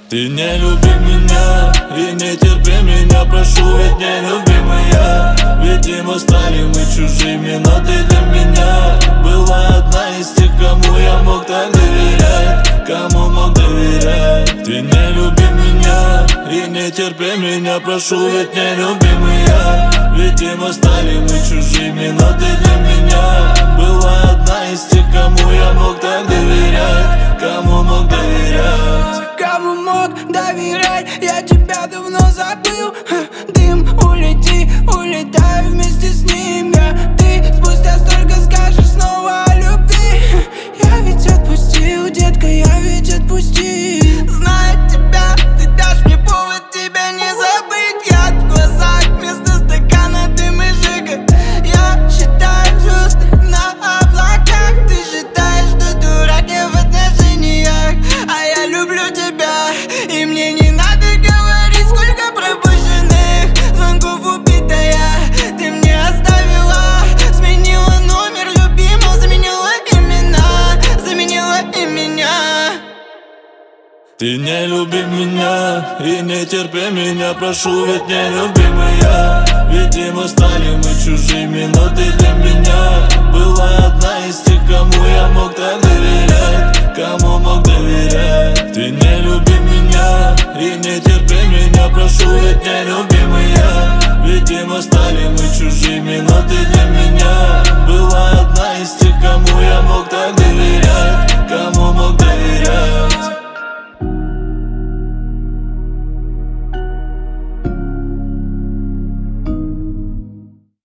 Ты не люби меня и не терпи меня, прошу, ведь не любимая. Ведь мы стали мы чужими, но ты для меня была одна из тех, кому я мог так доверять, кому мог доверять. Ты не люби меня и не терпи меня, прошу, ведь не любимая. Ведь мы стали мы чужими, но ты для меня была одна из тех, кому я мог так доверять, кому мог доверять. Кому мог доверять, я тебя давно забыл. Дым, улети, улетай вместе с ним. Ты спустя столько скажешь снова о любви. Я ведь отпустил, детка, я ведь отпустил. Зная тебя, ты дашь мне повод тебя не забыть. Я в глазах вместо стакана дым и жига. Я считаю звезды на облаках. Ты считаешь, что дурак я в отношениях, а я люблю тебя, и мне не надо говорить, сколько пропущенных звонков убитая ты мне оставила. Сменила номер любимого, заменила имена, заменила и меня. Ты не люби меня и не терпи меня, прошу, ведь не любимая. Ведь мы стали мы чужими, но ты для меня была одна из тех, кому я мог так доверять, кому мог доверять. Ты не люби меня и не терпи меня, прошу, ведь не люби